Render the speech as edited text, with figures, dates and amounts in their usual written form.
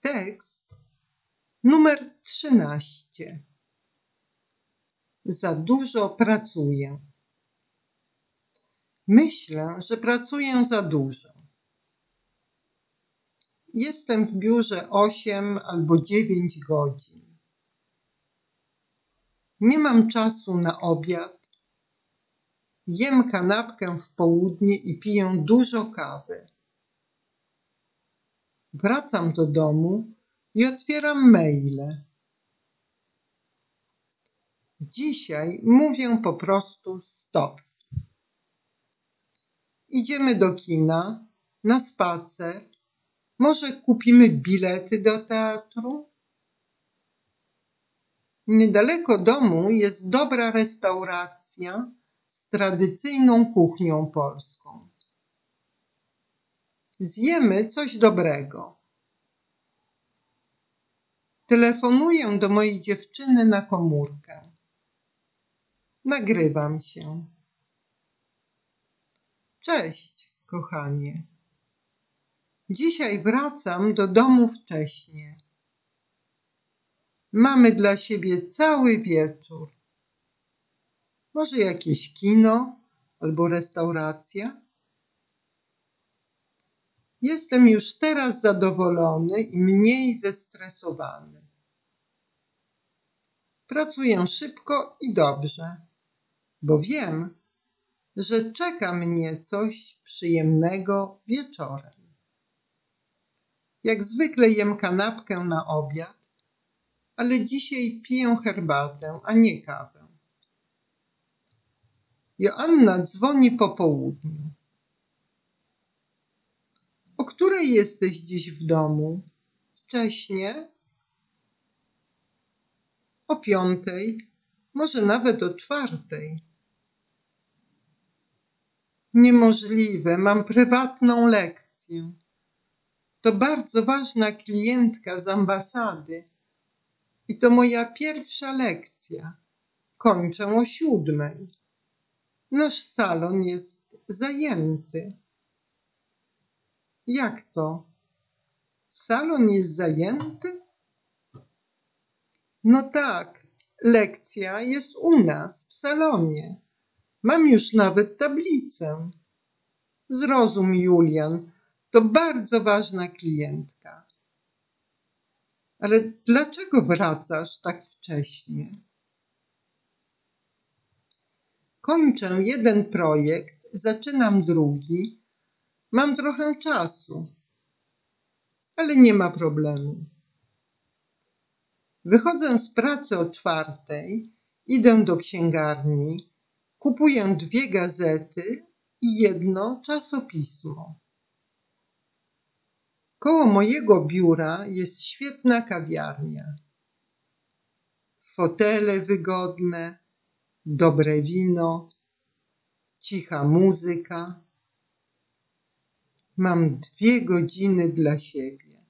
Tekst numer 13. Za dużo pracuję. Myślę, że pracuję za dużo. Jestem w biurze 8 albo 9 godzin. Nie mam czasu na obiad. Jem kanapkę w południe i piję dużo kawy. Wracam do domu i otwieram maile. Dzisiaj mówię po prostu stop. Idziemy do kina, na spacer. Może kupimy bilety do teatru? Niedaleko domu jest dobra restauracja z tradycyjną kuchnią polską. Zjemy coś dobrego. Telefonuję do mojej dziewczyny na komórkę. Nagrywam się. Cześć, kochanie. Dzisiaj wracam do domu wcześnie. Mamy dla siebie cały wieczór. Może jakieś kino albo restauracja? Jestem już teraz zadowolony i mniej zestresowany. Pracuję szybko i dobrze, bo wiem, że czeka mnie coś przyjemnego wieczorem. Jak zwykle jem kanapkę na obiad, ale dzisiaj piję herbatę, a nie kawę. Joanna dzwoni po południu. O której jesteś dziś w domu? Wcześnie? O 5, może nawet o 4. Niemożliwe, mam prywatną lekcję. To bardzo ważna klientka z ambasady i to moja pierwsza lekcja. Kończę o 7. Nasz salon jest zajęty. Jak to? Salon jest zajęty? No tak, lekcja jest u nas w salonie. Mam już nawet tablicę. Zrozum, Julian, to bardzo ważna klientka. Ale dlaczego wracasz tak wcześnie? Kończę jeden projekt, zaczynam drugi. Mam trochę czasu, ale nie ma problemu. Wychodzę z pracy o 4, idę do księgarni, kupuję 2 gazety i 1 czasopismo. Koło mojego biura jest świetna kawiarnia. Fotele wygodne, dobre wino, cicha muzyka. Mam 2 godziny dla siebie.